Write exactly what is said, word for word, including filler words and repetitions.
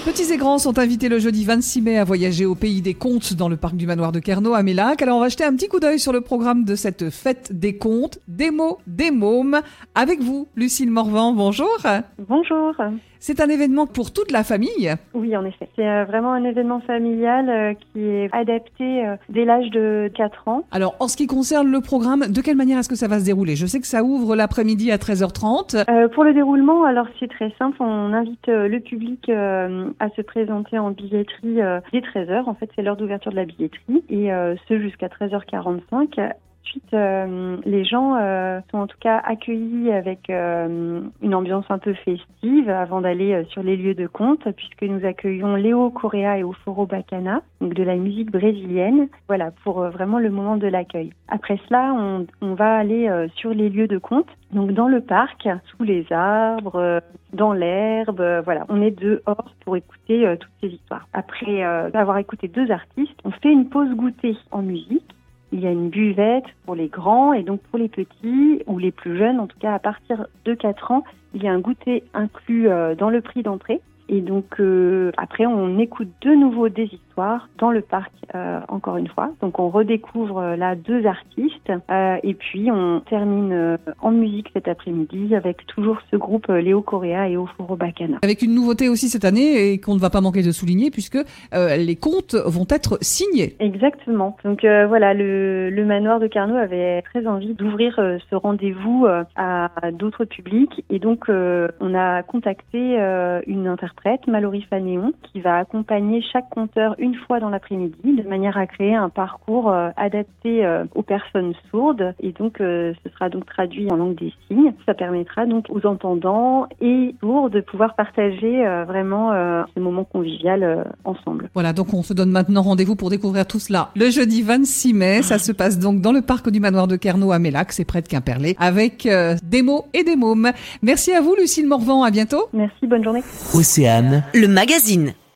Petits et grands sont invités le jeudi vingt-six mai à voyager au pays des contes dans le parc du manoir de Carnot à Mélac. Alors on va jeter un petit coup d'œil sur le programme de cette fête des contes, des mots, des mômes. Avec vous, Lucille Morvan, bonjour. Bonjour. C'est un événement pour toute la famille. Oui, en effet. C'est euh, vraiment un événement familial euh, qui est adapté euh, dès l'âge de quatre ans. Alors, en ce qui concerne le programme, de quelle manière est-ce que ça va se dérouler ? Je sais que ça ouvre l'après-midi à treize heures trente. Euh, pour le déroulement, alors c'est très simple. On invite euh, le public euh, à se présenter en billetterie euh, dès treize heures. En fait, c'est l'heure d'ouverture de la billetterie. Et euh, ce jusqu'à treize heures quarante-cinq. Ensuite, euh, les gens euh, sont en tout cas accueillis avec euh, une ambiance un peu festive avant d'aller euh, sur les lieux de conte, puisque nous accueillons Léo Correa et Oforo Bacana, donc de la musique brésilienne, voilà, pour euh, vraiment le moment de l'accueil. Après cela, on, on va aller euh, sur les lieux de conte, donc dans le parc, sous les arbres, euh, dans l'herbe, euh, voilà, on est dehors pour écouter euh, toutes ces histoires. Après euh, avoir écouté deux artistes, on fait une pause goûter en musique. Il y a une buvette pour les grands et donc pour les petits ou les plus jeunes, en tout cas à partir de quatre ans, il y a un goûter inclus euh, dans le prix d'entrée. Et donc euh, après, on écoute de nouveau des histoires dans le parc, euh, encore une fois. Donc on redécouvre euh, là deux artistes euh, et puis on termine euh, en musique cet après-midi avec toujours ce groupe euh, Léo Correa et Oforo Bacana. Avec une nouveauté aussi cette année et qu'on ne va pas manquer de souligner puisque euh, les contes vont être signés. Exactement. Donc euh, voilà, le, le manoir de Carnot avait très envie d'ouvrir euh, ce rendez-vous euh, à d'autres publics et donc euh, on a contacté euh, une interprète, Mallory Fanéon, qui va accompagner chaque conteur une fois dans l'après-midi, de manière à créer un parcours euh, adapté euh, aux personnes sourdes. Et donc, euh, ce sera donc traduit en langue des signes. Ça permettra donc aux entendants et sourds de pouvoir partager euh, vraiment euh, ce moment convivial euh, ensemble. Voilà, donc on se donne maintenant rendez-vous pour découvrir tout cela. Le jeudi vingt-six mai, ça se passe donc dans le parc du manoir de Carnot à Mélac, c'est près de Quimperlé, avec euh, des mots et des mômes. Merci à vous, Lucille Morvan, à bientôt. Merci, bonne journée. Océane, le magazine.